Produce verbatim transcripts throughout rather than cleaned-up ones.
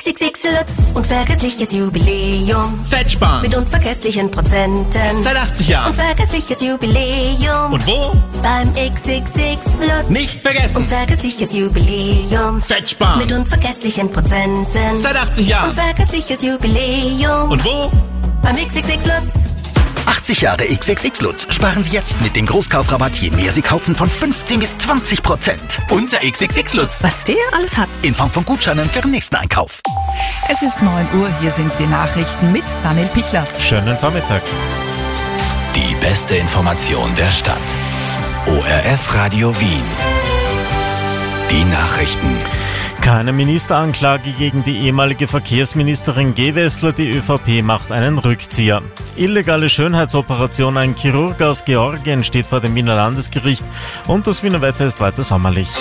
X X Lutz. Unvergessliches Jubiläum. Fettsparen. Mit unvergesslichen Prozenten. Seit achtzig Jahren. Unvergessliches Jubiläum. Und wo? Beim X X X Lutz. Nicht vergessen. Unvergessliches Jubiläum. Fettsparen. Mit unvergesslichen Prozenten. Seit achtzig Jahren. Unvergessliches Jubiläum. Und wo? Beim X X X Lutz. achtzig Jahre X X X Lutz. Sparen Sie jetzt mit dem Großkaufrabatt, je mehr Sie kaufen, von fünfzehn bis zwanzig Prozent. Unser X X X Lutz. Was der alles hat. In Form von Gutscheinen für den nächsten Einkauf. Es ist neun Uhr, hier sind die Nachrichten mit Daniel Pichler. Schönen Vormittag. Die beste Information der Stadt. O R F Radio Wien. Die Nachrichten. Keine Ministeranklage gegen die ehemalige Verkehrsministerin Gewessler. Die ÖVP macht einen Rückzieher. Illegale Schönheitsoperation. Ein Chirurg aus Georgien steht vor dem Wiener Landesgericht und das Wiener Wetter ist weiter sommerlich.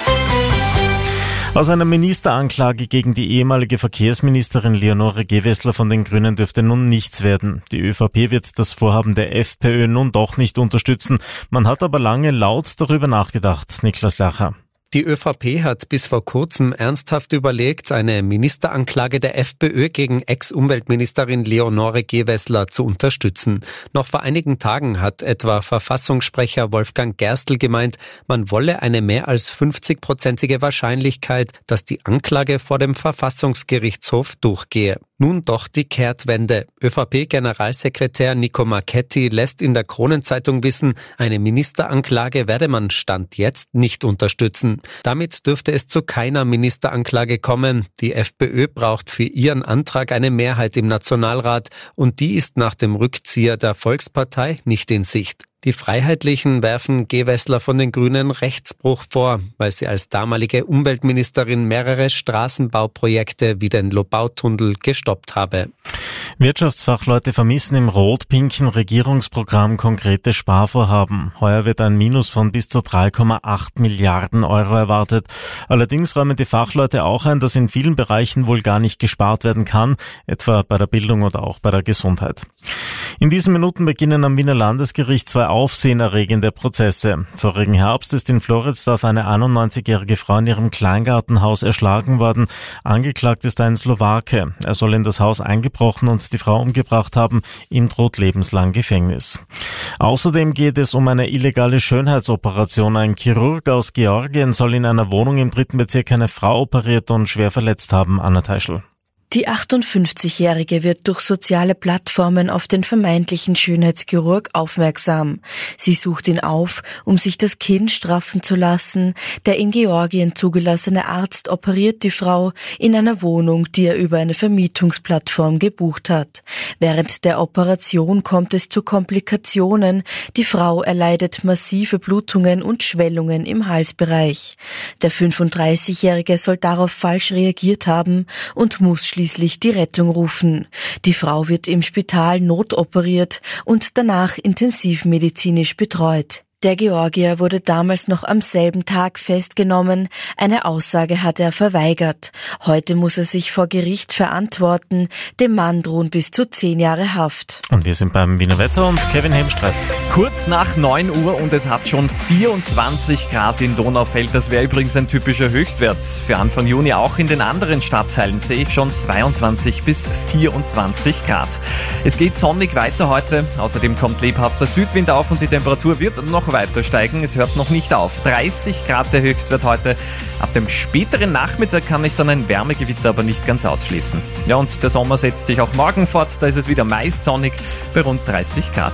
Aus einer Ministeranklage gegen die ehemalige Verkehrsministerin Leonore Gewessler von den Grünen dürfte nun nichts werden. Die ÖVP wird das Vorhaben der FPÖ nun doch nicht unterstützen. Man hat aber lange laut darüber nachgedacht. Niklas Lacher. Die ÖVP hat bis vor kurzem ernsthaft überlegt, eine Ministeranklage der FPÖ gegen Ex-Umweltministerin Leonore Gewessler zu unterstützen. Noch vor einigen Tagen hat etwa Verfassungssprecher Wolfgang Gerstl gemeint, man wolle eine mehr als fünfzig-prozentige Wahrscheinlichkeit, dass die Anklage vor dem Verfassungsgerichtshof durchgehe. Nun doch die Kehrtwende. ÖVP-Generalsekretär Nico Marchetti lässt in der Kronenzeitung wissen, eine Ministeranklage werde man Stand jetzt nicht unterstützen. Damit dürfte es zu keiner Ministeranklage kommen. Die FPÖ braucht für ihren Antrag eine Mehrheit im Nationalrat und die ist nach dem Rückzieher der Volkspartei nicht in Sicht. Die Freiheitlichen werfen Gewessler von den Grünen Rechtsbruch vor, weil sie als damalige Umweltministerin mehrere Straßenbauprojekte wie den Lobautunnel gestoppt habe. Wirtschaftsfachleute vermissen im rot-pinken Regierungsprogramm konkrete Sparvorhaben. Heuer wird ein Minus von bis zu drei Komma acht Milliarden Euro erwartet. Allerdings räumen die Fachleute auch ein, dass in vielen Bereichen wohl gar nicht gespart werden kann, etwa bei der Bildung oder auch bei der Gesundheit. In diesen Minuten beginnen am Wiener Landesgericht zwei aufsehenerregende Prozesse. Vorigen Herbst ist in Floridsdorf eine einundneunzigjährige Frau in ihrem Kleingartenhaus erschlagen worden. Angeklagt ist ein Slowake. Er soll in das Haus eingebrochen und die Frau umgebracht haben. Ihm droht lebenslang Gefängnis. Außerdem geht es um eine illegale Schönheitsoperation. Ein Chirurg aus Georgien soll in einer Wohnung im dritten Bezirk eine Frau operiert und schwer verletzt haben. Anna Teischl. Die achtundfünfzigjährige wird durch soziale Plattformen auf den vermeintlichen Schönheitschirurg aufmerksam. Sie sucht ihn auf, um sich das Kinn straffen zu lassen. Der in Georgien zugelassene Arzt operiert die Frau in einer Wohnung, die er über eine Vermietungsplattform gebucht hat. Während der Operation kommt es zu Komplikationen. Die Frau erleidet massive Blutungen und Schwellungen im Halsbereich. Der fünfunddreißigjährige soll darauf falsch reagiert haben und muss schließlich schließlich die Rettung rufen. Die Frau wird im Spital notoperiert und danach intensivmedizinisch betreut. Der Georgier wurde damals noch am selben Tag festgenommen. Eine Aussage hat er verweigert. Heute muss er sich vor Gericht verantworten. Dem Mann drohen bis zu zehn Jahre Haft. Und wir sind beim Wiener Wetter und Kevin Hemstreit. Kurz nach neun Uhr und es hat schon vierundzwanzig Grad in Donaufeld. Das wäre übrigens ein typischer Höchstwert für Anfang Juni. Auch in den anderen Stadtteilen sehe ich schon zweiundzwanzig bis vierundzwanzig Grad. Es geht sonnig weiter heute. Außerdem kommt lebhafter Südwind auf und die Temperatur wird noch weiter steigen. Es hört noch nicht auf. dreißig Grad der Höchstwert heute. Ab dem späteren Nachmittag kann ich dann ein Wärmegewitter aber nicht ganz ausschließen. Ja, und der Sommer setzt sich auch morgen fort. Da ist es wieder meist sonnig bei rund dreißig Grad.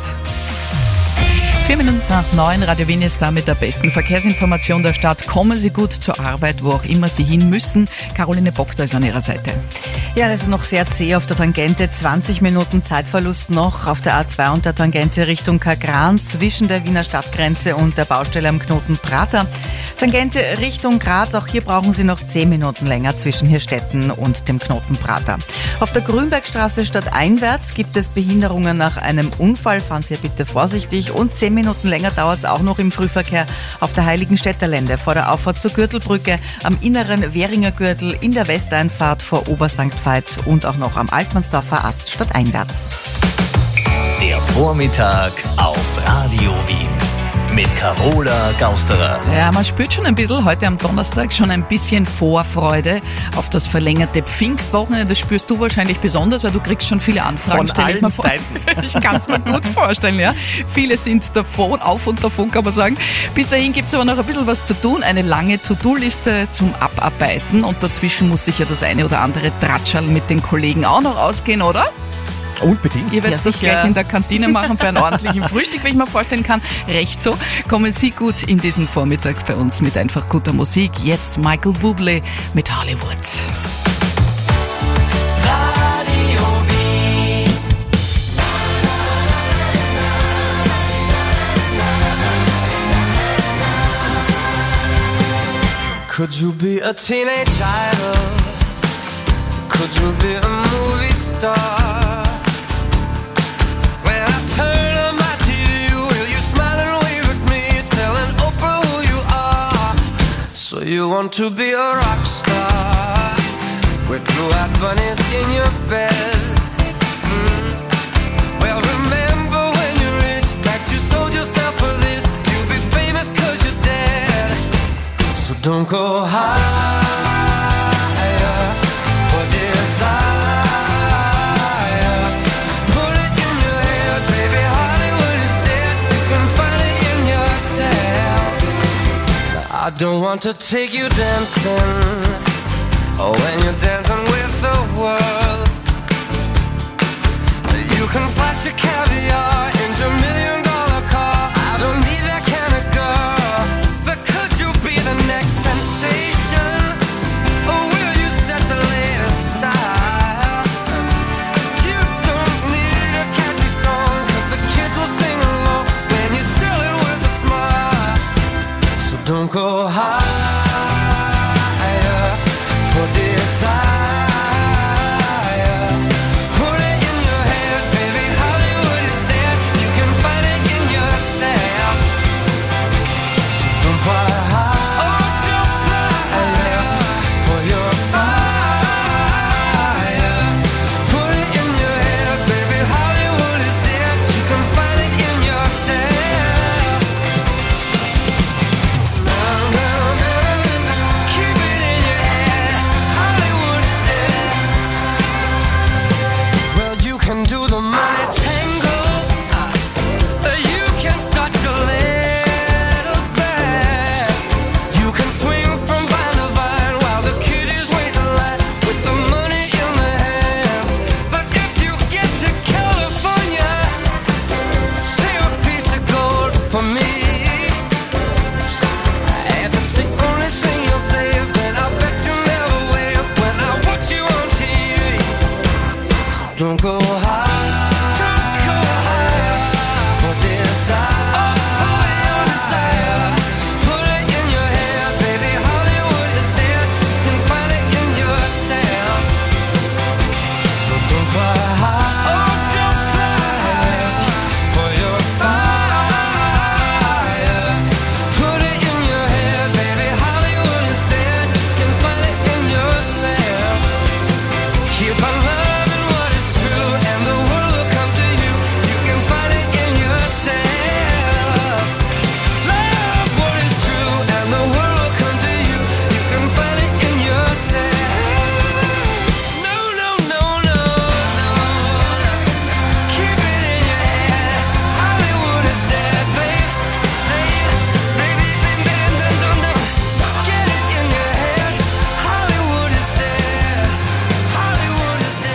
Vier Minuten nach neun, Radio Wien ist da mit der besten Verkehrsinformation der Stadt. Kommen Sie gut zur Arbeit, wo auch immer Sie hin müssen. Caroline Bockter ist an Ihrer Seite. Ja, das ist noch sehr zäh auf der Tangente. zwanzig Minuten Zeitverlust noch auf der A zwei und der Tangente Richtung Kagran zwischen der Wiener Stadtgrenze und der Baustelle am Knoten Prater. Tangente Richtung Graz, auch hier brauchen Sie noch zehn Minuten länger zwischen Hirstetten und dem Knoten Prater. Auf der Grünbergstraße stadteinwärts gibt es Behinderungen nach einem Unfall. Fahren Sie bitte vorsichtig und zehn Minuten länger dauert es auch noch im Frühverkehr auf der Heiligenstädter Lände vor der Auffahrt zur Gürtelbrücke, am inneren Währinger Gürtel, in der Westeinfahrt vor Obersankt Veit und auch noch am Altmannsdorfer Ast stadteinwärts. Der Vormittag auf Radio Wien. mit Carola Gausterer. Ja, man spürt schon ein bisschen heute am Donnerstag schon ein bisschen Vorfreude auf das verlängerte Pfingstwochenende. Das spürst du wahrscheinlich besonders, weil du kriegst schon viele Anfragen. Von allen ich mir vor. Seiten. Ich kann es mir gut vorstellen, ja. Viele sind davon, auf und davon kann man sagen. Bis dahin gibt es aber noch ein bisschen was zu tun. Eine lange To-Do-Liste zum Abarbeiten und dazwischen muss sich ja das eine oder andere Tratschal mit den Kollegen auch noch ausgehen, oder? Unbedingt. Ihr werdet Ja, das sicher. gleich in der Kantine machen bei einem ordentlichen Frühstück, wenn ich mir vorstellen kann. Recht so. Kommen Sie gut in diesen Vormittag bei uns mit einfach guter Musik. Jetzt Michael Bublé mit Hollywood. Radio Wien. Could you be a teenage idol? Could you be a movie star? When I turn on my T V, will you smile and wave at me, telling Oprah who you are? So you want to be a rock star with blue-eyed bunnies in your bed? Mm. Well, remember when you're rich that you sold yourself for this. You'll be famous 'cause you're dead. So don't go higher for desire. Put it in your head, baby, Hollywood is dead. You can find it in yourself. Now, I don't want to take you dancing, oh, when you're dancing with the world. You can flash your caviar in your million dollar car. I don't need that kind of girl. But could you be the next sensation? Or will you set the latest style? You don't need a catchy song, 'cause the kids will sing along when you sell it with a smile. So don't go higher for desire. Put it in your head, baby, Hollywood is dead. You can find it in yourself. So don't fly high, oh, don't fly higher for your fire. Put it in your head, baby, Hollywood is dead. You can find it in yourself. No, no, no, no. Keep it in your head, Hollywood is dead. Well, you can do the money tango, or you can start your little band. You can swing from vine to vine while the kiddies wait in line with the money in their hands. But if you get to California, save a piece of gold for me. If it's the only thing you'll save, then I bet you never wave when I watch you on T V. So don't go high, don't go higher for desire. For your desire. Put it in your head, baby, Hollywood is dead. You can find it in yourself. So don't fly high, oh, don't fly higher for your fire. Put it in your head, baby, Hollywood is dead. You can find it in yourself. Keep on loving what is true, and the world will come to you. You can find it in yourself. Love what is true, and the world will come to you. You can find it in yourself. No, no, no, no, no. Keep it in your head. Hollywood is dead, babe. Babe, baby, baby, baby, no, no, no. Get it in your head. Hollywood is dead. Hollywood is dead.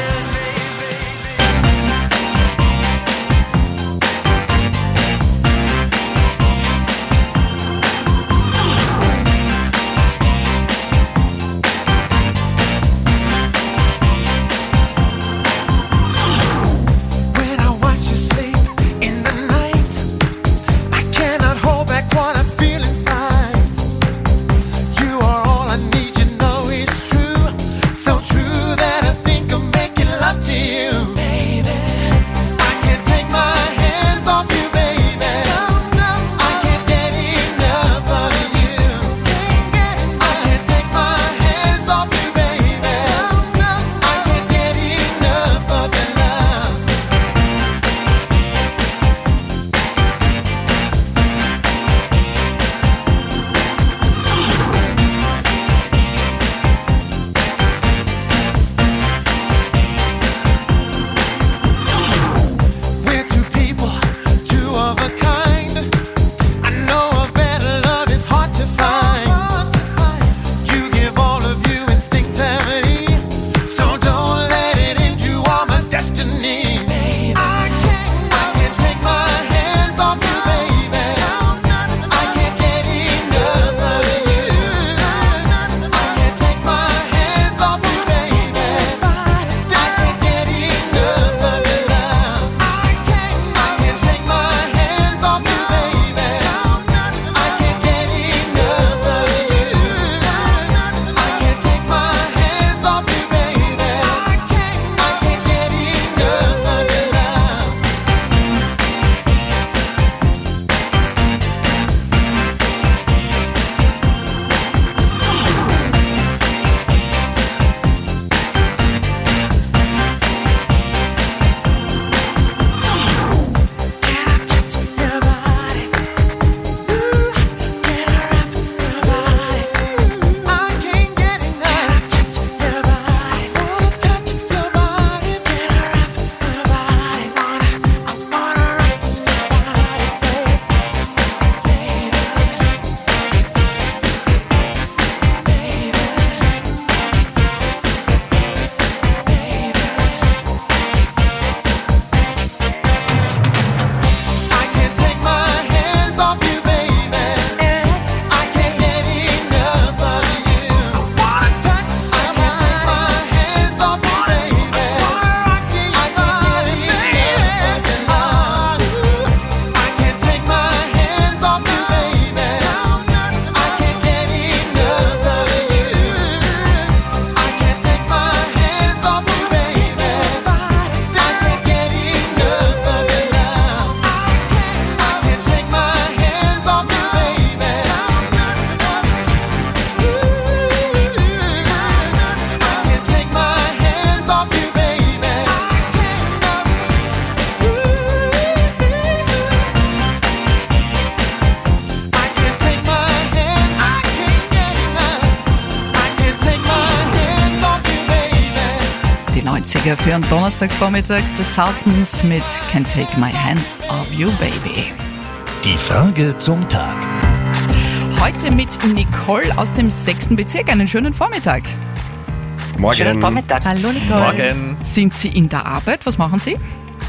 neunziger für einen Donnerstagvormittag. The Sultans mit Can't Take My Hands Off You, Baby. Die Frage zum Tag. Heute mit Nicole aus dem sechsten Bezirk. Einen schönen Vormittag. Morgen. Schönen Vormittag. Hallo Nicole. Morgen. Sind Sie in der Arbeit? Was machen Sie?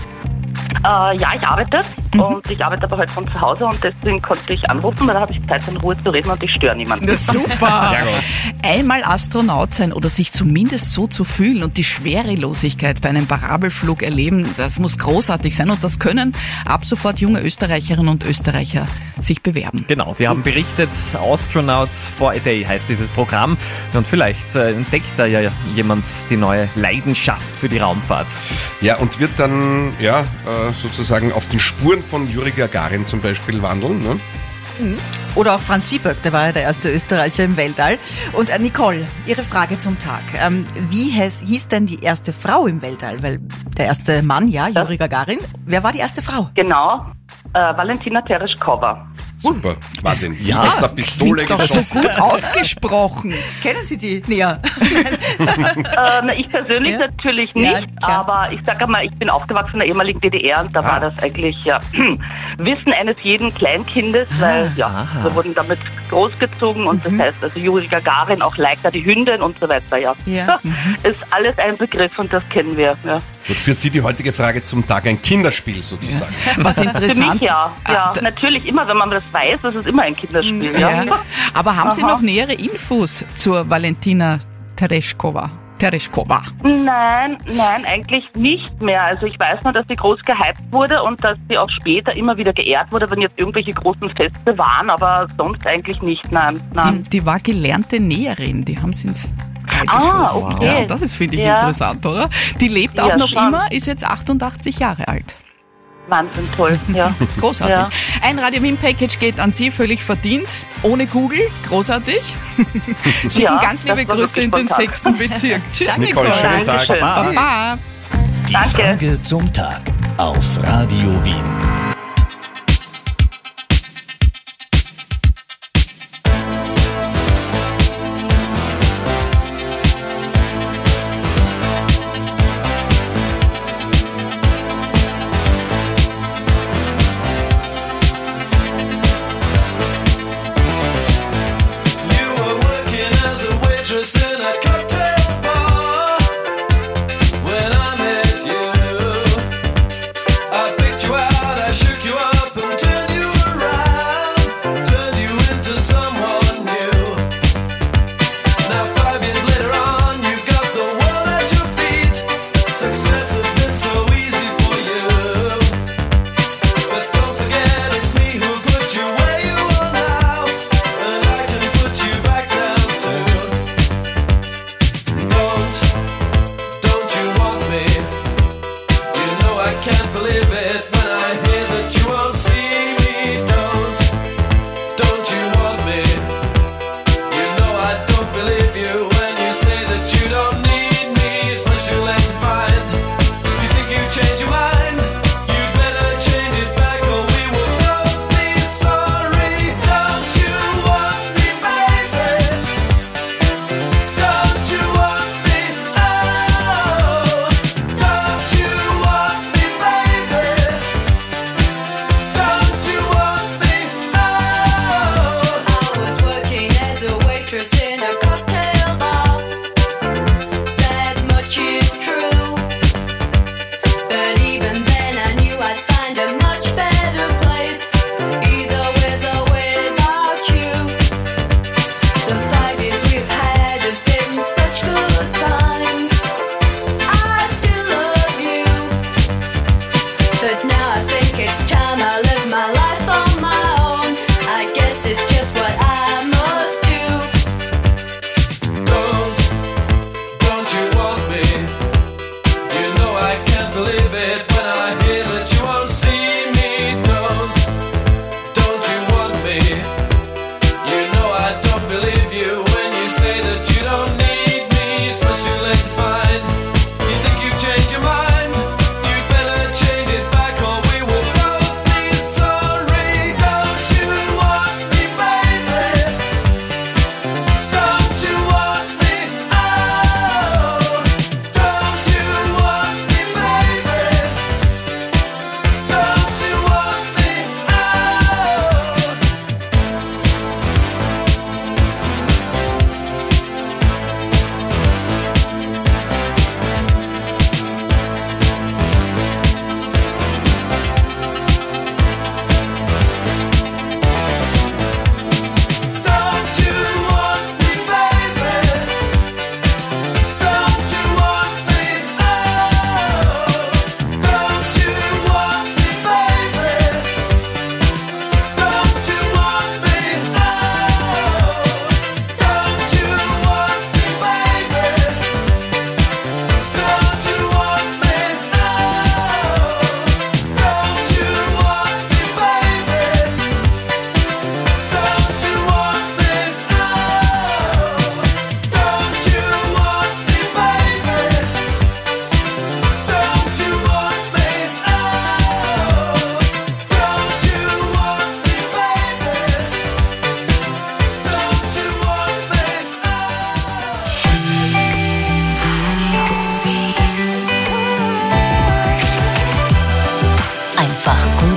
Äh, ja, ich arbeite Mhm. und ich arbeite aber heute von zu Hause und deswegen konnte ich anrufen, weil da habe ich Zeit, in Ruhe zu reden und ich störe niemanden. Na, super. Sehr gut. Einmal Astronaut sein oder sich zumindest so zu fühlen und die Schwerelosigkeit bei einem Parabelflug erleben, das muss großartig sein und das können ab sofort junge Österreicherinnen und Österreicher sich bewerben. Genau, wir haben berichtet, Astronauts for a Day heißt dieses Programm und vielleicht äh, entdeckt da ja jemand die neue Leidenschaft für die Raumfahrt. Ja, und wird dann ja äh, sozusagen auf den Spuren von Juri Gagarin zum Beispiel wandeln. Ne? Oder auch Franz Viehböck, der war ja der erste Österreicher im Weltall. Und äh, Nicole, Ihre Frage zum Tag. Ähm, wie hieß, hieß denn die erste Frau im Weltall? Weil der erste Mann, ja, Juri Gagarin. Wer war die erste Frau? Genau, äh, Valentina Tereshkova. Super, Wahnsinn. Ja, Aus der Pistole Klingt doch so geschossen. gut ausgesprochen. Kennen Sie die näher? äh, na, ich persönlich Ja. natürlich Ja, nicht, klar. aber ich sage mal, ich bin aufgewachsen in der ehemaligen D D R und da war das eigentlich ja, Wissen eines jeden Kleinkindes, weil ja, aha. wir wurden damit großgezogen und das heißt also Juri Gagarin, auch Laika die Hündin und so weiter, ja. Ja. Ist alles ein Begriff und das kennen wir, ja. Gut, für Sie die heutige Frage zum Tag ein Kinderspiel sozusagen. Was Für interessant. mich ja, ja, Ah, d- natürlich immer, wenn man das weiß, das ist immer ein Kinderspiel, ja. ja. Aber haben Sie Aha. noch nähere Infos zur Valentina Tereshkova? Tereshkova. Nein, nein, eigentlich nicht mehr. Also ich weiß nur, dass sie groß gehypt wurde und dass sie auch später immer wieder geehrt wurde, wenn jetzt irgendwelche großen Feste waren, aber sonst eigentlich nicht, nein. Die, nein. die war gelernte Näherin, die haben sie ins All Ah, geschossen. okay. Ja, das ist, finde ich, Ja. interessant, oder? Die lebt auch Ja, noch schon. immer, ist jetzt achtundachtzig Jahre alt. Wahnsinn, toll, ja. Großartig. Ja. Ein Radio Wien Package geht an Sie, völlig verdient, ohne Google, großartig. Schicken Ja, ganz liebe das war Grüße in den wirklich sechsten Bezirk. Tschüss, Nicole, Nicole. schönen Tag. Dankeschön. Baba. Die Danke. Frage zum Tag auf Radio Wien. You were working as a waitress in a cocktail bar when I met you. I picked you out, I shook you up and turned you around, turned you into someone new. Now five years later on, you've got the world at your feet. Success has been so easy for you. But don't forget it's me who put you where you are now, and I can put you back down too. Don't, don't you want me? You know I can't believe it when I hear that you won't see me. Don't, don't you want me? You know I don't believe you when you say that you don't need me. It's much too late to find. You think you change your mind? You better change it back or we will both be sorry. Don't you want me, baby? Don't you want me? Oh, don't you want me, baby?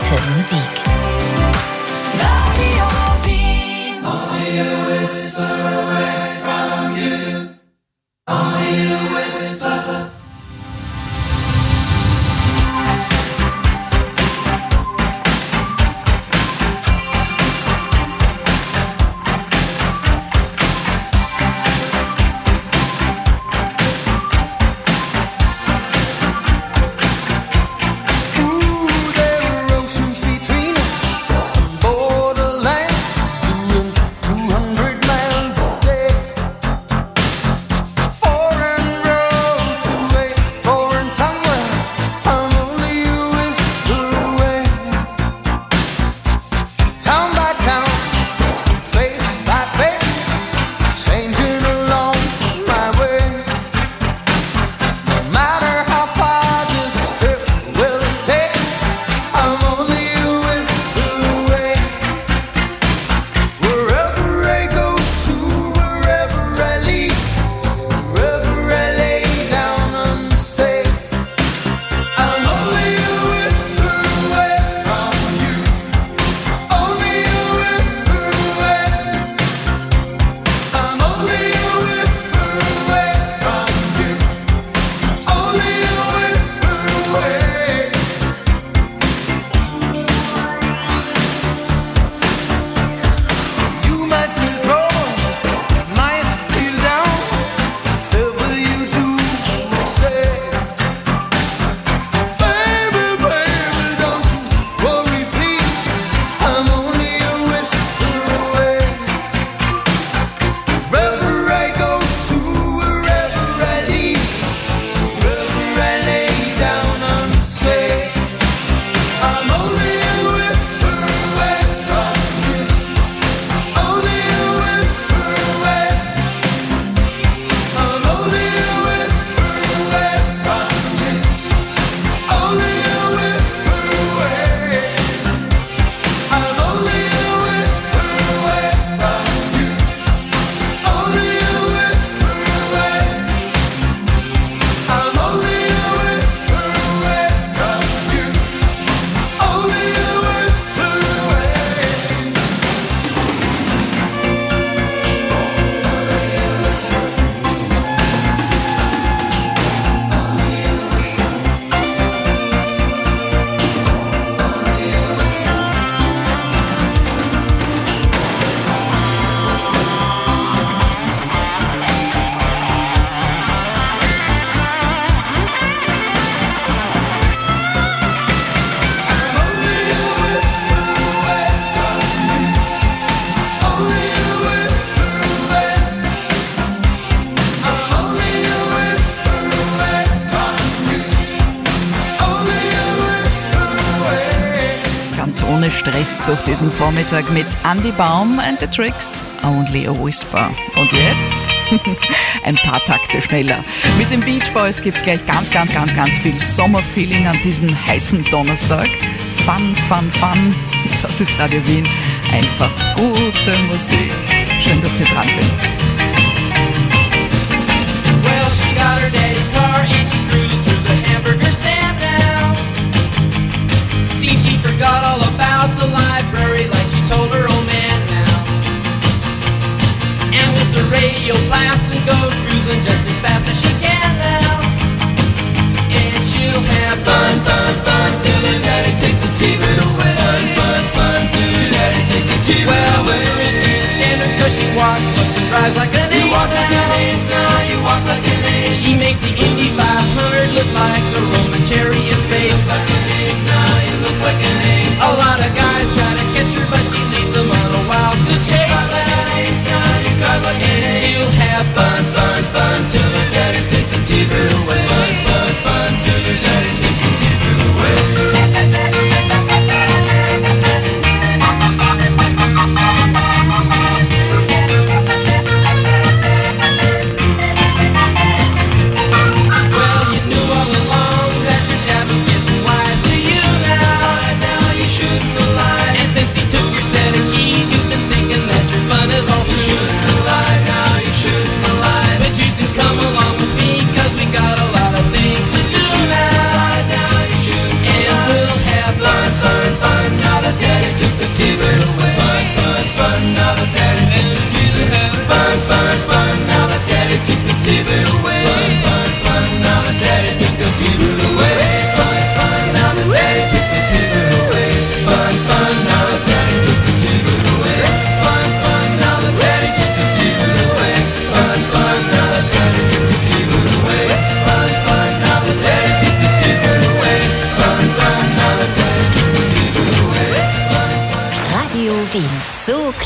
gute Musik. Radio Wien. Only a whisper away from you. Only a whisper. Ohne Stress durch diesen Vormittag mit Andy Baum and the Tricks, Only a Whisper. Und jetzt ein paar Takte schneller. Mit den Beach Boys gibt's gleich ganz, ganz, ganz, ganz viel Sommerfeeling an diesem heißen Donnerstag. Fun, fun, fun. Das ist Radio Wien. Einfach gute Musik. Schön, dass Sie dran sind. Well, she got her daddy's car and she cruised through the hamburger stand now. Seems she forgot all about the library like she told her old man now. And with the radio blasting goes cruising just as fast as she can now. And she'll have fun, fun, fun till her daddy takes the T V away. Fun, fun, fun till her daddy takes the T V away. Well, the girls can't stand her cause she walks, looks and drives like an ace. You walk like an ace now, you walk like an ace. She makes the Indy five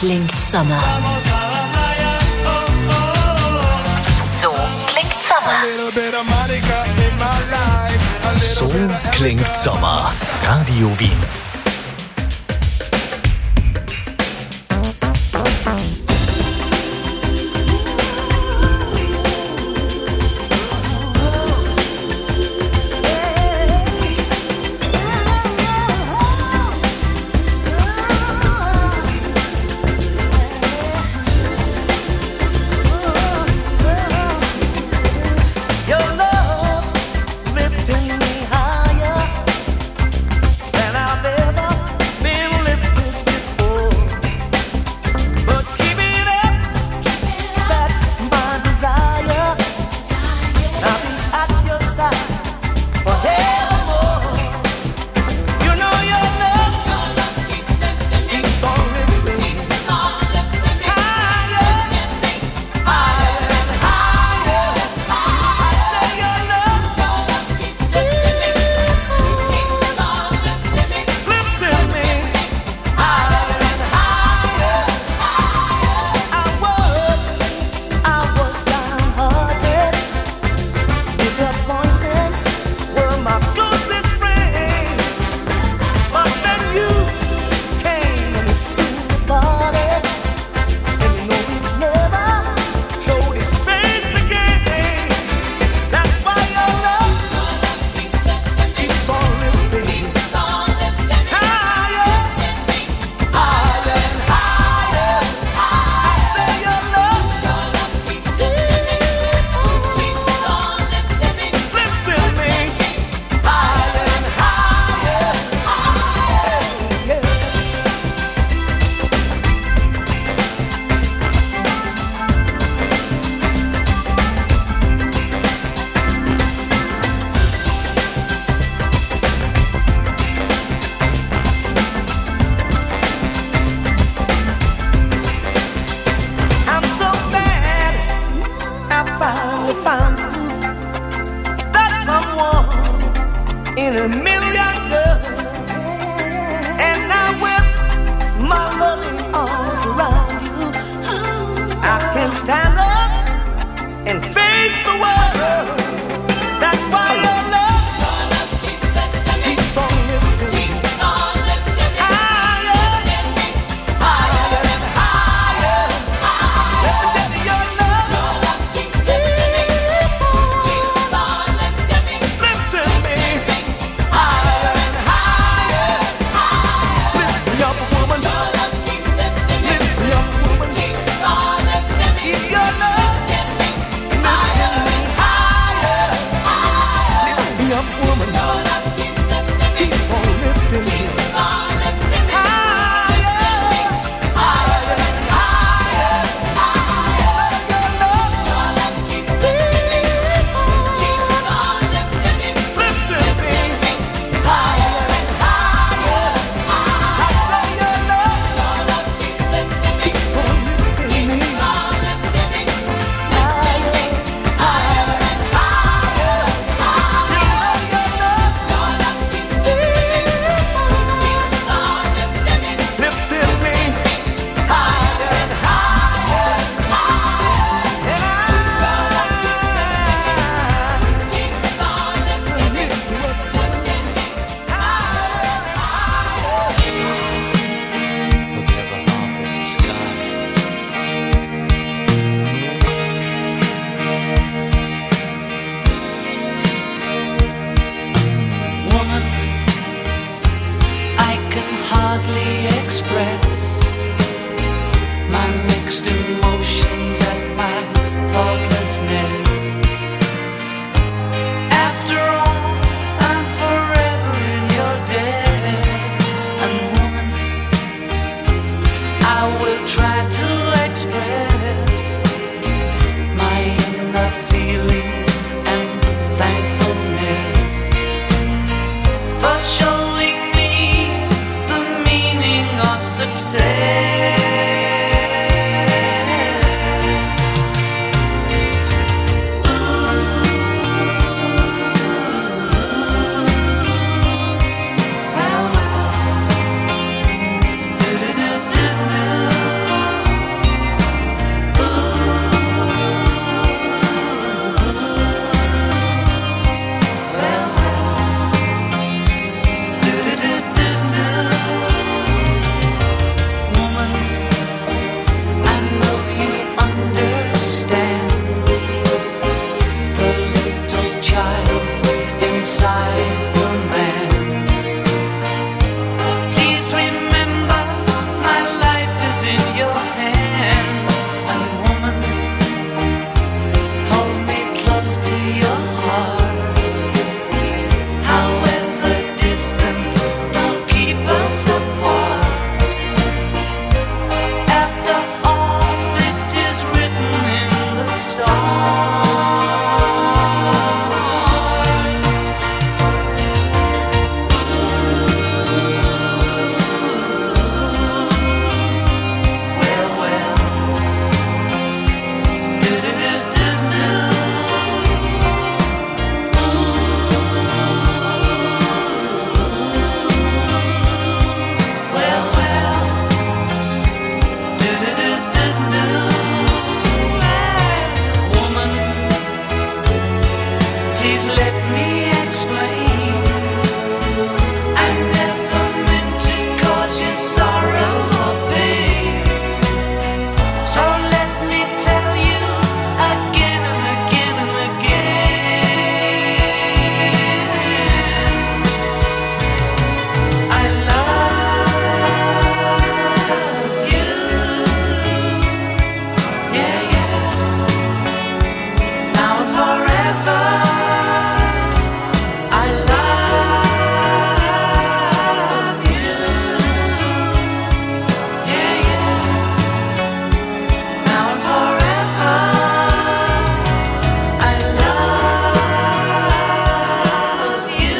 klingt Sommer. So klingt Sommer. So klingt Sommer. Radio Wien. In a million girls, and now with my loving arms around you, I can stand up and face the world. That's why your love keeps on lifting, keeps on lifting higher, higher and higher, higher. Your love keeps lifting me, keeps on lifting me, lifting me. Your love inside the man. Please remember, my life is in your hands. And woman, hold me close to your heart. However distant, don't keep us apart. After all, it is written in the stars. Please let me explain. I never meant to cause you sorrow or pain. So let me tell you again and again and again. I love you. Yeah, yeah. Now and forever. I love you. Yeah, yeah. Now and forever. I love you.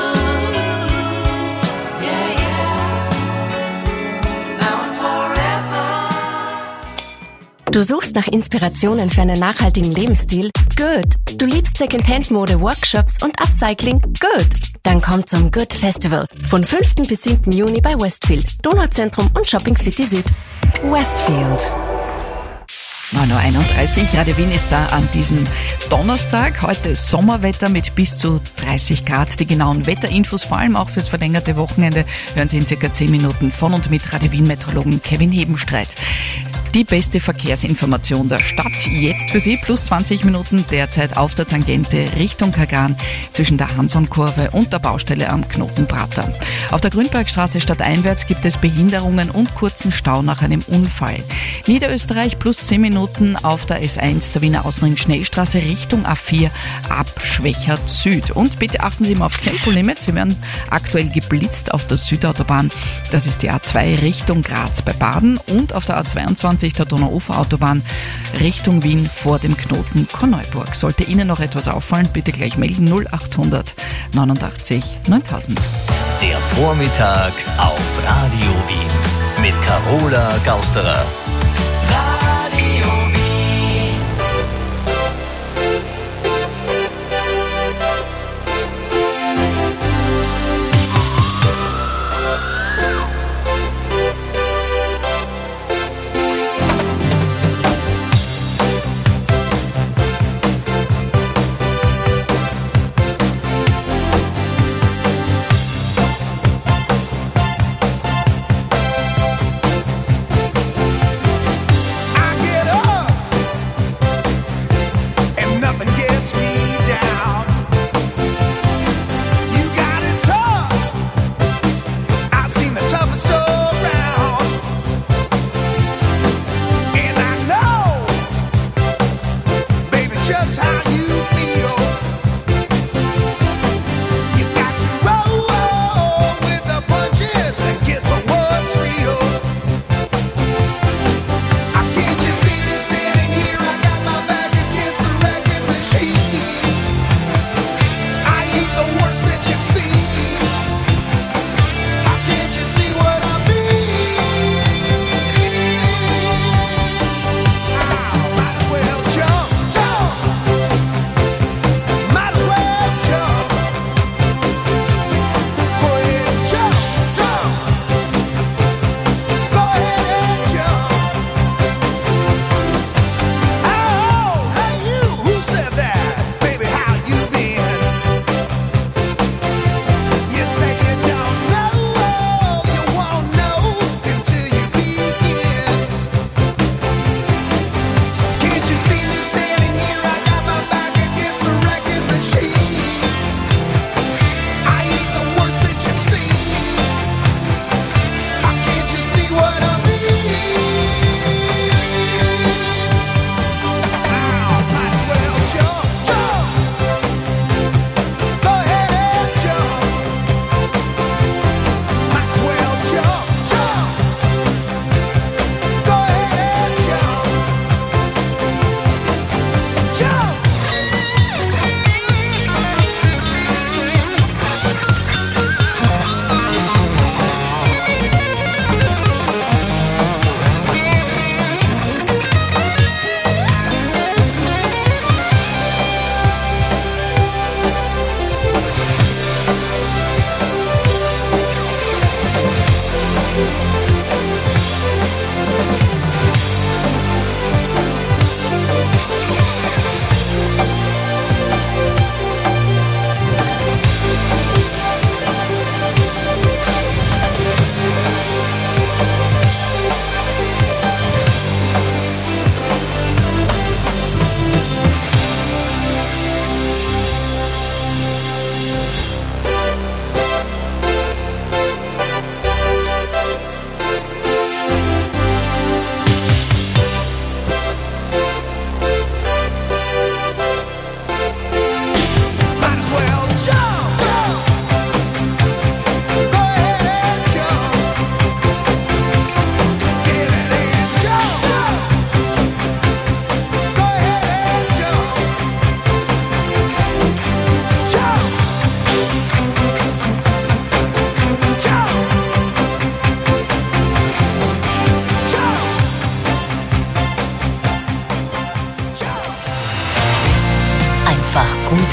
Yeah, yeah. Now and forever. Du suchst nach Inspirationen für einen nachhaltigen Lebensstil? Good. Du liebst Secondhand-Mode, Workshops und Upcycling? Good. Dann komm zum Good Festival von fünften bis siebten Juni bei Westfield, Donauzentrum und Shopping City Süd. Westfield. neun Uhr einunddreißig, Radio Wien ist da an diesem Donnerstag. Heute ist Sommerwetter mit bis zu dreißig Grad. Die genauen Wetterinfos, vor allem auch fürs verlängerte Wochenende, hören Sie in circa zehn Minuten von und mit Radio Wien-Meteorologen Kevin Hebenstreit. Die beste Verkehrsinformation der Stadt. Jetzt für Sie plus zwanzig Minuten derzeit auf der Tangente Richtung Kagran zwischen der Hanson-Kurve und der Baustelle am Knoten Prater. Auf der Grünbergstraße stadteinwärts gibt es Behinderungen und kurzen Stau nach einem Unfall. Niederösterreich plus zehn Minuten auf der S eins der Wiener Außenring-Schnellstraße Richtung A vier ab Schwächert Süd. Und bitte achten Sie mal aufs Tempolimit. Sie werden aktuell geblitzt auf der Südautobahn. Das ist die A zwei Richtung Graz bei Baden und auf der A zweiundzwanzig der Donauuferautobahn Richtung Wien vor dem Knoten Korneuburg. Sollte Ihnen noch etwas auffallen, bitte gleich melden null achthundert neunundachtzig neuntausend. Der Vormittag auf Radio Wien mit Carola Gausterer. Radio Wien.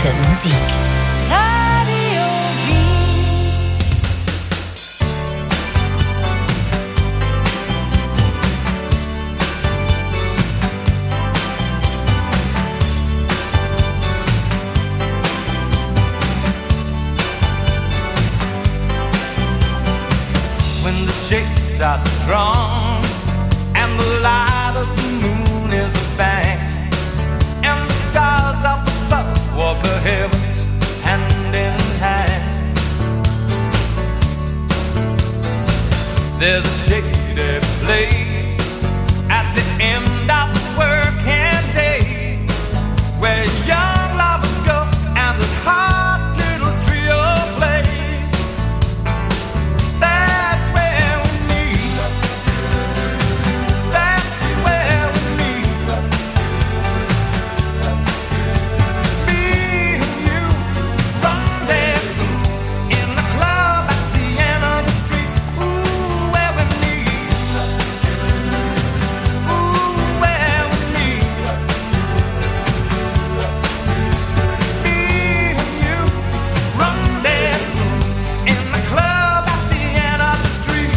Gute Musik. Radio Wien. When the shades are drawn and the light of the moon is a bang, and the stars up above walk the heavens hand in hand. There's a shady place at the end of the working day where young lovers go and this hot little trio plays. That's where we meet. That's where we meet. Me and you rendezvous in the club at the end of the street. Ooh, where we meet. Ooh, where we meet. Me and you rendezvous in the club at the end of the street.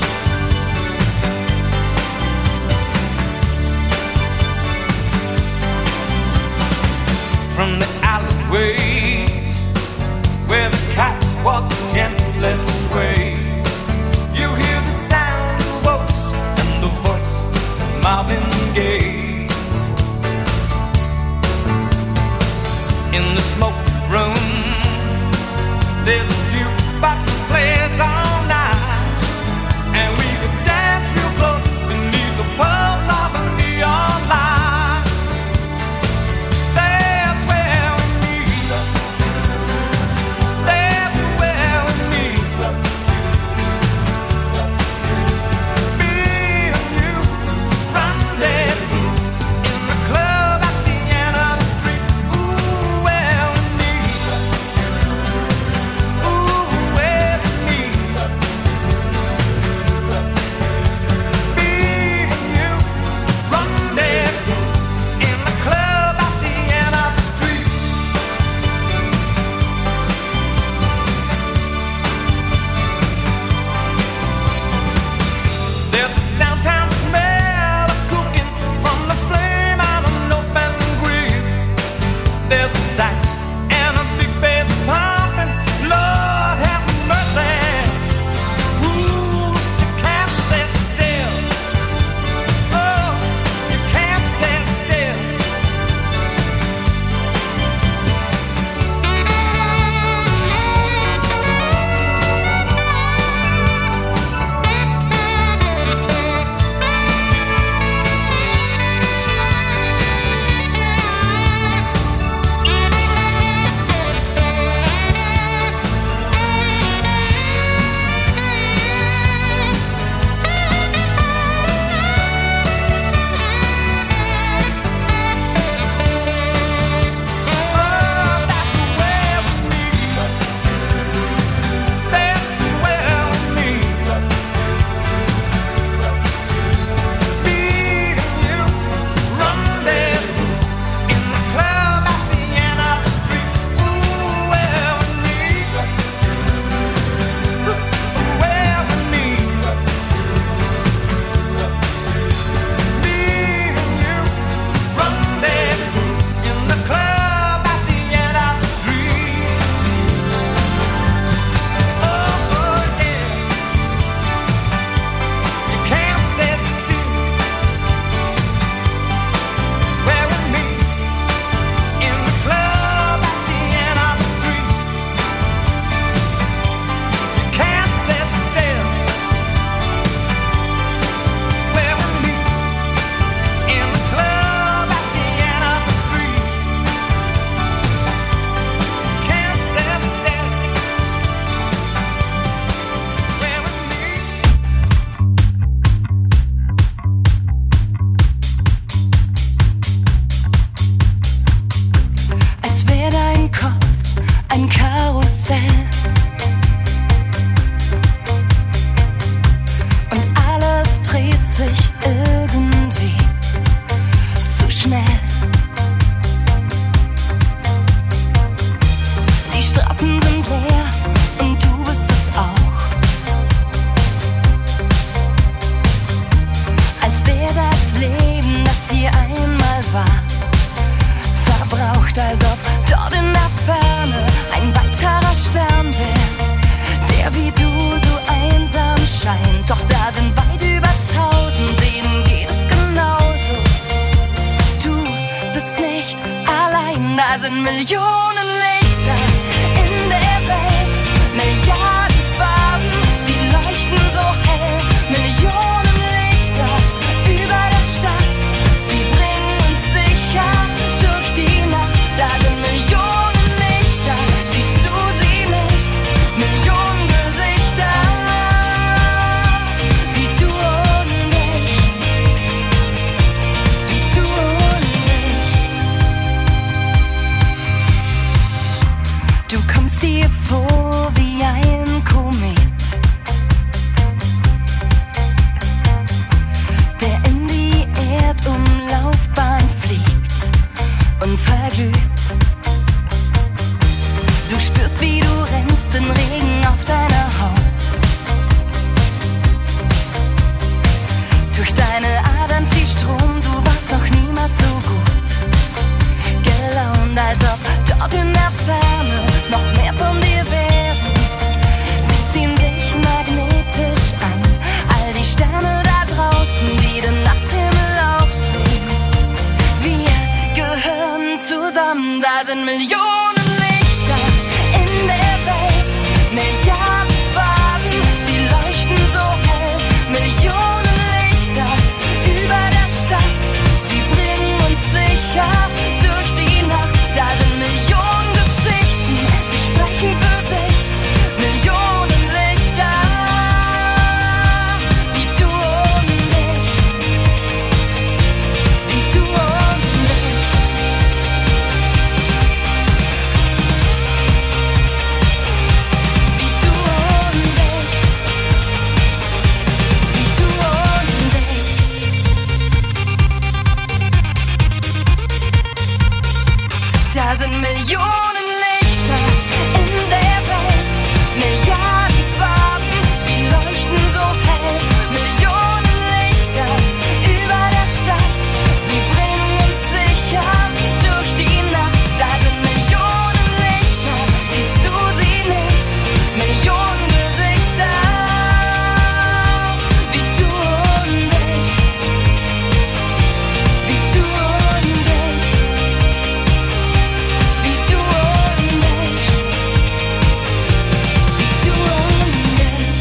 From the alleyways where the catwalks gently sway, you hear the sound of voice and the voice of Marvin Gaye. In the smoke room, there's a jukebox that plays all night, and we could dance real close beneath the pulse of a neon light. That's where we meet. That's where we meet. Me and you rendezvous in the club at the end of the street. Ooh, where we meet. Ooh, where we meet. Me and you rendezvous in the club at the end of the street. There's a downtown smell of cooking from the flame on an open grill. There's a sax and a big bass pumping. Lord have mercy. Ooh, you can't sit still. Oh, you can't sit still. Als wär dein Kopf ein Karussell und alles dreht sich irgendwie zu schnell. dir vor wie ein Komet, der in die Erdumlaufbahn fliegt und verglüht. Du spürst, wie du rennst, den Regen auf deiner Haut. Durch deine Adern fließt Strom, du warst noch niemals so gut gelaunt, als ob dort in der Ferne noch mehr von dir wären. Sie ziehen dich magnetisch an, all die Sterne da draußen, die den Nachthimmel auch sehen. Wir gehören zusammen, da sind Millionen Lichter in der Welt, Milliarden Farben, sie leuchten so hell, Millionen Lichter über der Stadt, sie bringen uns sicher durch die Nacht. Da sind Millionen Geschichten, sie sprechen für sich, Millionen Lichter, wie du und ich, wie du und ich. Wie du und ich, wie du und ich. Da sind Millionen Lichter in der Welt, Milliarden Farben, sie leuchten so hell, Millionen Lichter über der Stadt, sie bringen uns sicher durch die Nacht. Da sind Millionen Lichter, siehst du sie nicht, Millionen Gesichter, wie du und ich, wie du und ich, wie du und ich, wie du und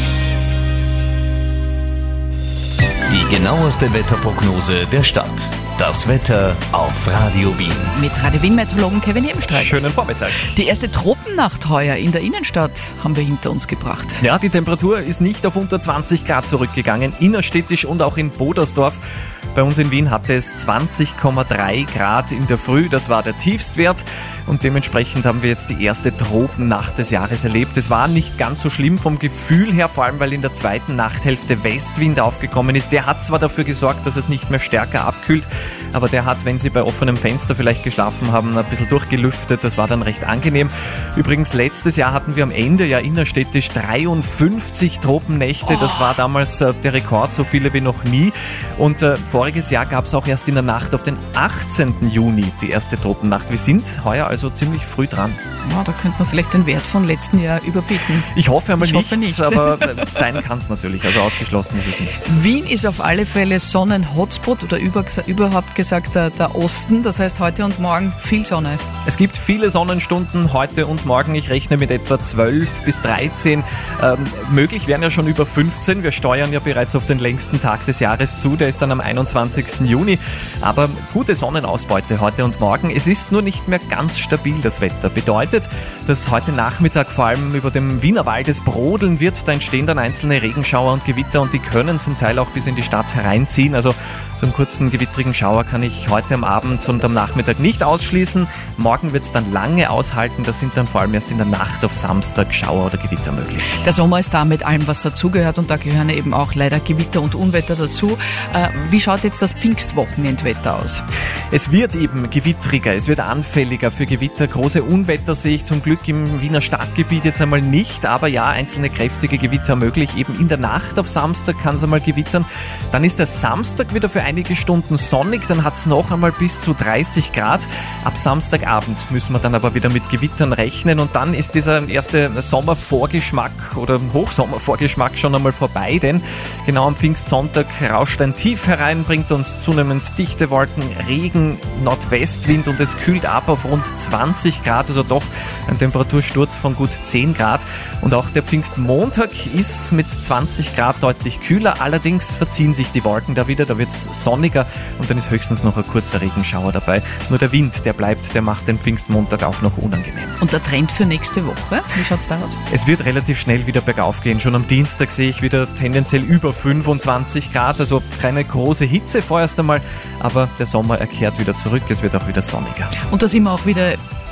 ich. Die genaueste Wetterprognose der Stadt. Das Wetter auf Radio Wien. Mit Radio Wien-Meteorologen Kevin Hebenstreit. Schönen Vormittag. Die erste Tropennacht heuer in der Innenstadt haben wir hinter uns gebracht. Ja, die Temperatur ist nicht auf unter zwanzig Grad zurückgegangen, innerstädtisch und auch in Bodersdorf. Bei uns in Wien hatte es zwanzig Komma drei Grad in der Früh, das war der Tiefstwert und dementsprechend haben wir jetzt die erste Tropennacht des Jahres erlebt. Es war nicht ganz so schlimm vom Gefühl her, vor allem weil in der zweiten Nachthälfte Westwind aufgekommen ist. Der hat zwar dafür gesorgt, dass es nicht mehr stärker abkühlt, aber der hat, wenn Sie bei offenem Fenster vielleicht geschlafen haben, ein bisschen durchgelüftet. Das war dann recht angenehm. Übrigens, letztes Jahr hatten wir am Ende ja innerstädtisch dreiundfünfzig Tropennächte. Das war damals äh, der Rekord, so viele wie noch nie. Und äh, voriges Jahr gab es auch erst in der Nacht auf den achtzehnten Juni die erste Tropennacht. Wir sind heuer also ziemlich früh dran. Ja, da könnte man vielleicht den Wert von letzten Jahr überbieten. Ich hoffe einmal Ich nicht, hoffe nicht. aber äh, sein kann es natürlich. Also ausgeschlossen ist es nicht. Wien ist auf alle Fälle Sonnen-Hotspot oder über, überhaupt gesagt der, der Osten. Das heißt heute und morgen viel Sonne. Es gibt viele Sonnenstunden heute und morgen. Ich rechne mit etwa zwölf bis dreizehn. Ähm, möglich wären ja schon über fünfzehn. Wir steuern ja bereits auf den längsten Tag des Jahres zu. Der ist dann am einundzwanzigsten Juni. Aber gute Sonnenausbeute heute und morgen. Es ist nur nicht mehr ganz stabil, das Wetter. Bedeutet, dass heute Nachmittag vor allem über dem Wienerwald es brodeln wird. Da entstehen dann einzelne Regenschauer und Gewitter und die können zum Teil auch bis in die Stadt hereinziehen. Also so einen kurzen gewittrigen Schauer kann ich heute am Abend und am Nachmittag nicht ausschließen. Morgen wird es dann lange aushalten. Das sind dann vor allem erst in der Nacht auf Samstag Schauer oder Gewitter möglich. Der Sommer ist da mit allem, was dazugehört und da gehören eben auch leider Gewitter und Unwetter dazu. Äh, wie schaut jetzt das Pfingstwochenendwetter aus? Es wird eben gewittriger, es wird anfälliger für Gewitter. Große Unwetter sehe ich zum Glück im Wiener Stadtgebiet jetzt einmal nicht, aber ja, einzelne kräftige Gewitter möglich. Eben in der Nacht auf Samstag kann es einmal gewittern. Dann ist der Samstag wieder für einige Stunden sonnig, dann hat es noch einmal bis zu dreißig Grad. Ab Samstagabend müssen wir dann aber wieder mit Gewittern rechnen und dann ist dieser erste Sommervorgeschmack oder Hochsommervorgeschmack schon einmal vorbei, denn genau am Pfingstsonntag rauscht ein Tief herein, bringt uns zunehmend dichte Wolken, Regen, Nordwestwind und es kühlt ab auf rund zwanzig Grad, also doch ein Temperatursturz von gut zehn Grad. Und auch der Pfingstmontag ist mit zwanzig Grad deutlich kühler, allerdings verziehen sich die Wolken da wieder, da wird es sonniger und dann ist höchstens noch ein kurzer Regenschauer dabei. Nur der Wind, der bleibt, der macht den Pfingstmontag auch noch unangenehm. Und der Trend für nächste Woche, wie schaut es da aus? Es wird relativ schnell wieder bergauf gehen. Schon am Dienstag sehe ich wieder tendenziell über fünfundzwanzig Grad, also keine große Hitze vorerst einmal, aber der Sommer erkehrt wieder zurück, es wird auch wieder sonniger. Und da sind wir auch wieder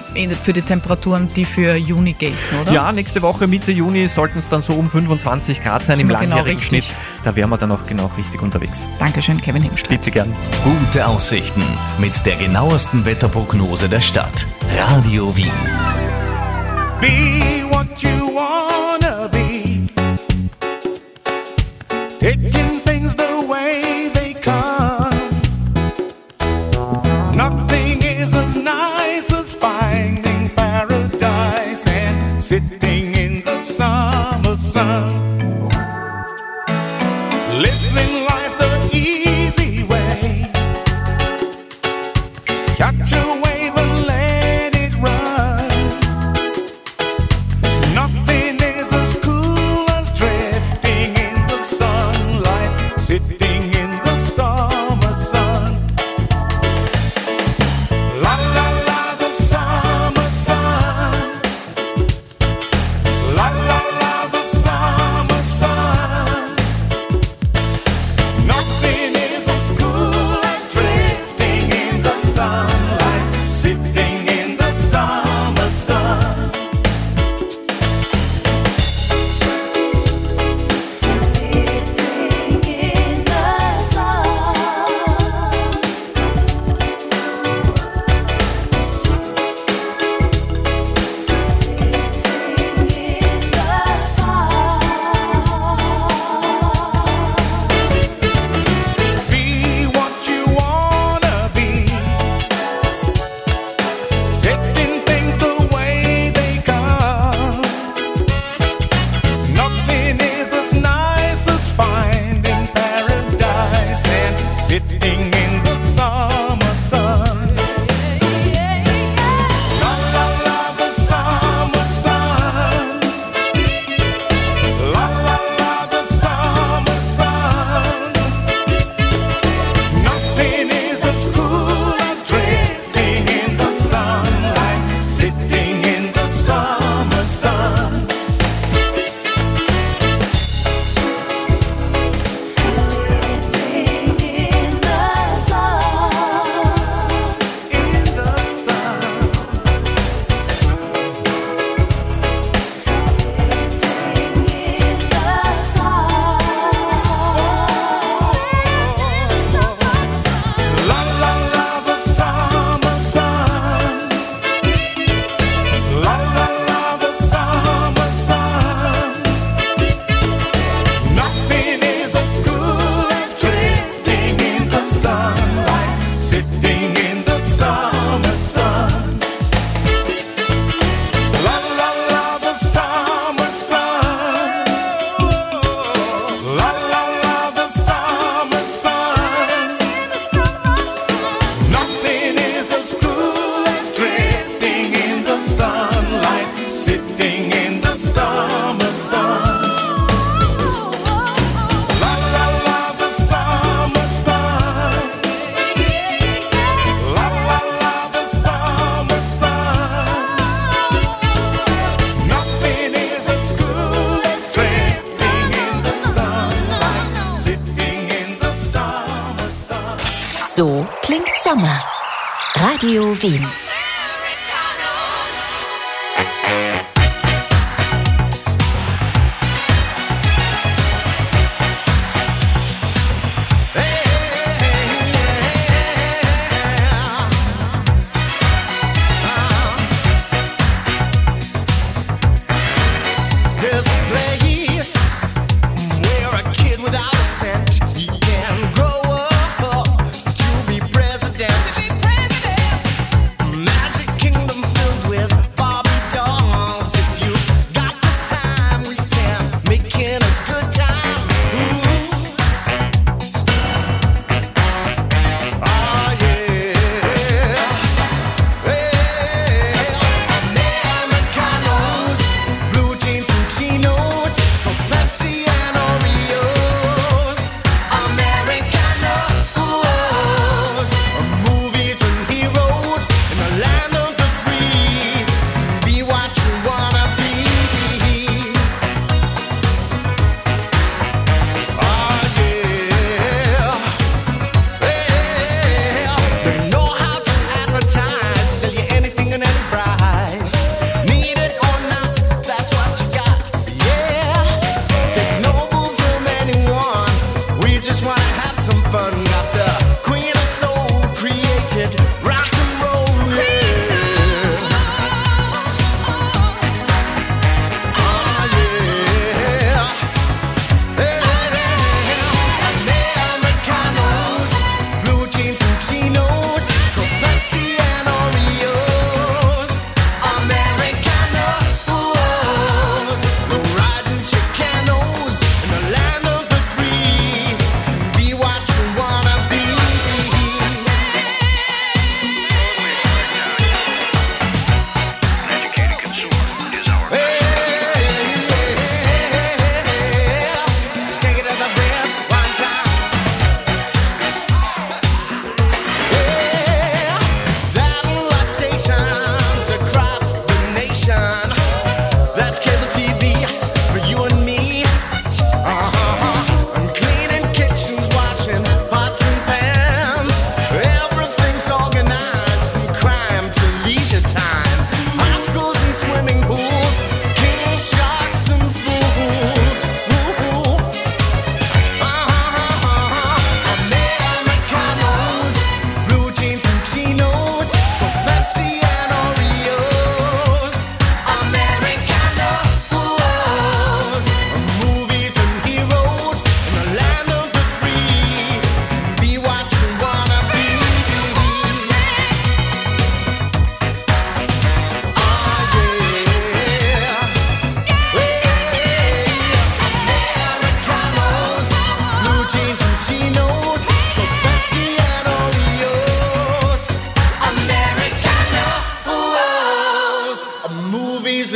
ähnlich für die Temperaturen, die für Juni gelten, oder? Ja, nächste Woche, Mitte Juni, sollten es dann so um fünfundzwanzig Grad sein Sind im wir genau langjährigen richtig. Schnitt. Da wären wir dann auch genau richtig unterwegs. Dankeschön, Kevin Himstreit. Bitte gern. Gute Aussichten mit der genauesten Wetterprognose der Stadt. Radio Wien. Be what you wanna be. Taking things the way they come. Nothing is as nice as finding paradise and sitting in the summer sun. Living life the easy way. Catch a wave and let it run. Nothing is as cool as drifting in the sunlight, sitting in the summer sun. La la la, the summer sun. La la la, the summer sun. Nothing is as cool as drifting in the sunlight, sitting in the summer sun. Sitting in the sun. Be what you wanna be. Taking things the way they come. Nothing is as nice as finding paradise and sitting in the summer sun. La la la, the summer sun. La la la, the summer sun. Nothing is as cool as drifting in the sunlight, sitting in the summer sun. Sitting in the sun, in the sun. Sitting in the sun. La la la, the summer sun. La la la, the summer sun. Nothing is as cool as drifting in the sunlight, sitting in the summer sun. La la la, the summer sun. La la la, the summer sun. Nothing is as cool as drifting in the sunlight, sitting in the summer sun. La la la, the summer sun. La la la, the summer sun. Nothing is as cool as drifting in the sunlight, sitting in the summer sun. So klingt Sommer. Radio Wien. There's a place where a kid without a cent he can grow up to be president.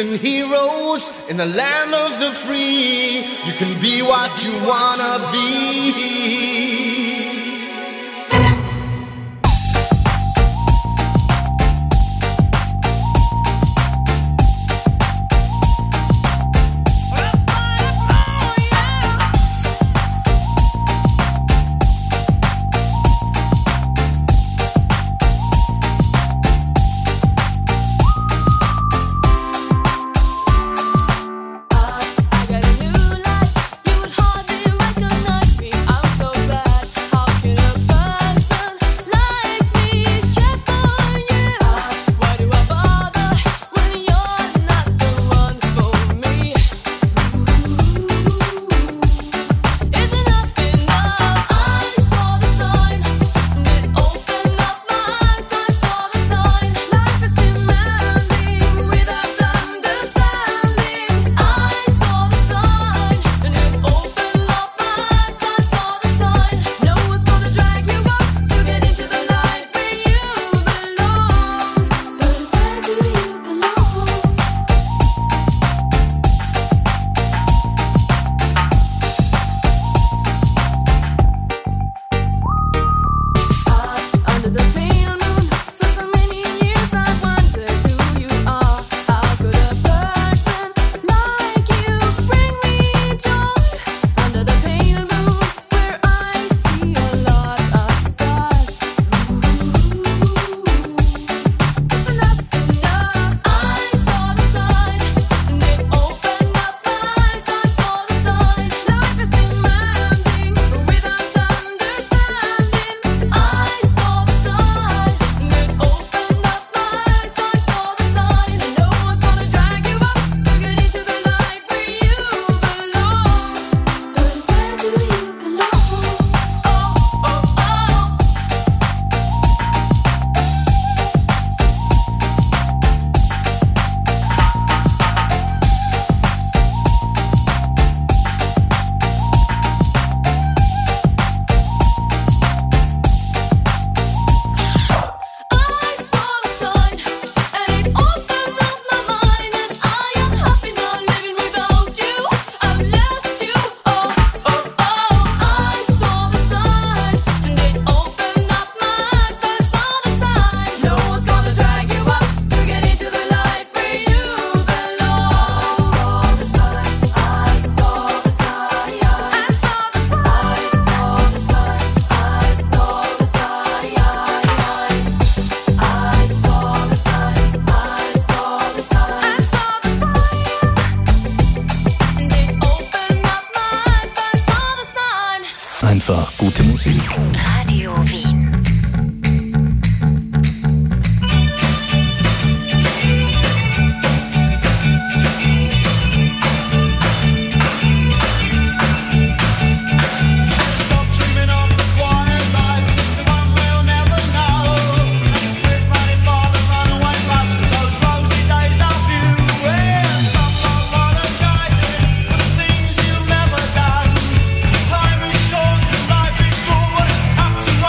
and heroes in the land of the free. You can be what you wanna be. Einfach gute Musik. Radio Wien. Time is short, life is full, but up to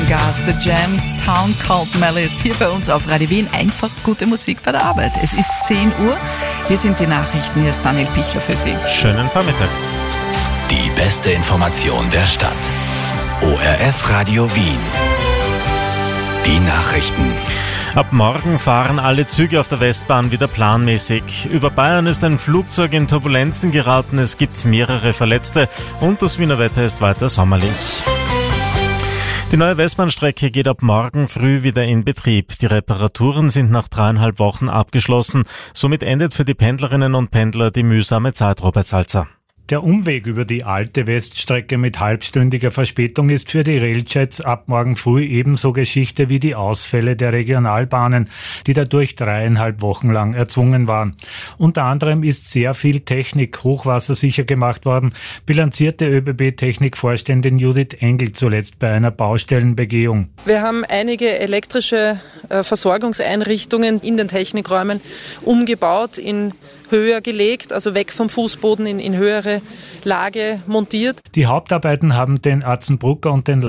Gas. The Jam, Town Called Malice. Hier bei uns auf Radio Wien. Einfach gute Musik bei der Arbeit. Es ist zehn Uhr. Hier sind die Nachrichten. Hier ist Daniel Pichler für Sie. Schönen Vormittag. Die beste Information der Stadt. O R F Radio Wien. Die Nachrichten. Ab morgen fahren alle Züge auf der Westbahn wieder planmäßig. Über Bayern ist ein Flugzeug in Turbulenzen geraten, es gibt mehrere Verletzte und das Wiener Wetter ist weiter sommerlich. Die neue Westbahnstrecke geht ab morgen früh wieder in Betrieb. Die Reparaturen sind nach dreieinhalb Wochen abgeschlossen. Somit endet für die Pendlerinnen und Pendler die mühsame Zeit, Robert Salzer. Der Umweg über die alte Weststrecke mit halbstündiger Verspätung ist für die Railjets ab morgen früh ebenso Geschichte wie die Ausfälle der Regionalbahnen, die dadurch dreieinhalb Wochen lang erzwungen waren. Unter anderem ist sehr viel Technik hochwassersicher gemacht worden, bilanzierte ÖBB-Technikvorständin Judith Engel zuletzt bei einer Baustellenbegehung. Wir haben einige elektrische äh, Versorgungseinrichtungen in den Technikräumen umgebaut, in höher gelegt, also weg vom Fußboden in, in höhere Lage montiert. Die Hauptarbeiten haben den Atzenbrucker und den